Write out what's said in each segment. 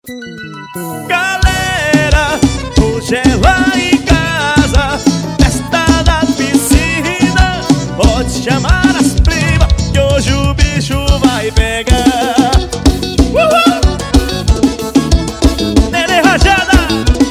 Galera, hoje é lá em casa, festa da piscina. Pode chamar as primas, que hoje o bicho vai pegar. Nenê rajada.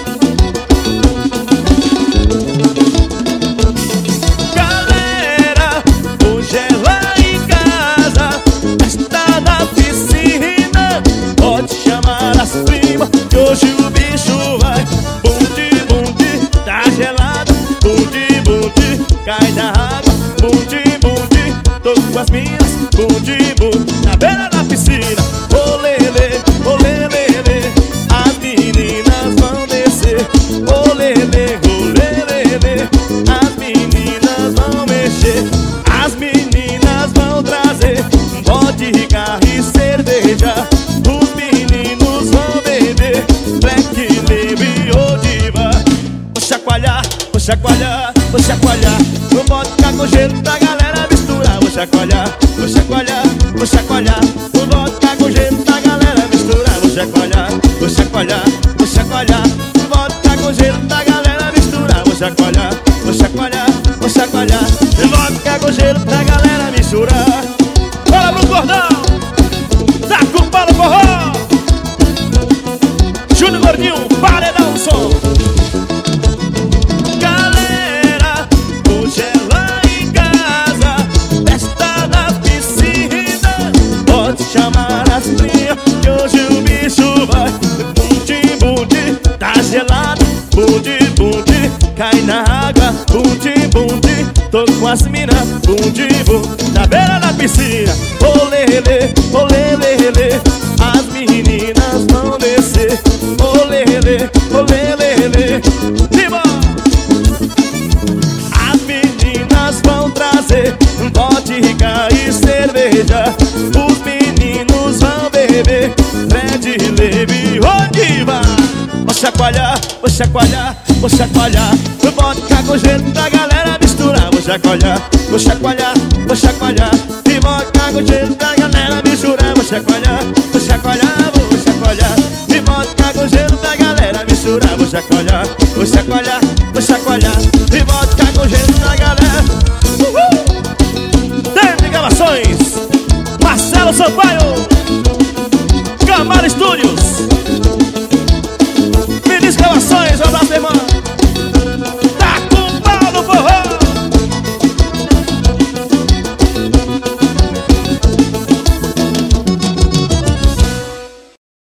Galera, hoje é lá em casa, festa da piscina. Pode chamar as primas, que hoje o bicho vai. Bunde, bunde, tá gelado. Bunde, bunde, cai na água. Bunde, bunde, tô com as minhas. Bunde, bunde, na beira da piscina. Olele, olelele, as meninas vão descer. Olele, olelele, as meninas vão mexer. As meninas vão trazer vodka e cerveja. Os meninos vão beber Black Label ou Diva. Vou chacoalhar, vou chacoalhar, vou chacoalhar. No vodka com gelo pra galera misturar. Vou chacoalhar, vou chacoalhar, vou chacoalhar. No vodka com gelo pra galera misturar. Vou chacoalhar, vou chacoalhar, vou chacoalhar. No vodka com gelo pra galera misturar. Vou chacoalhar, vou chacoalhar, vou chacoalhar. No vodka com gelo pra galera misturar. Bora pro cordão, tá com o palo forró. Júnior Gordinho, paredão o som. Galera, hoje é lá em casa, festa da piscina. Pode chamar as primas, que hoje o bicho vai. Bunde, bunde, tá gelado. Bunde, bunde, cai na água. Bunde, bunde, tô com as minas. Bunde, bunde, na beira da piscina. Olele, olelele, as meninas vão descer. Olele, olelele, viva! As meninas vão trazer vodka e cerveja. Os meninos vão beber Red Label ou Diva. Vou chacoalhar, vou chacoalhar, vou chacoalhar. No vodka com gelo pra galera misturar. Vou chacoalhar, vou chacoalhar, vou chacoalhar. E vodka com gelo pra galera misturar. Vou chacoalhar, vou chacoalhar, vou chacoalhar. E vodka com gelo pra galera misturar. Vou chacoalhar, vou chacoalhar, vou chacoalhar. E vodka com gelo pra galera. Tem gravações, Marcelo Sampaio, Camara Studios, Minis Gravações,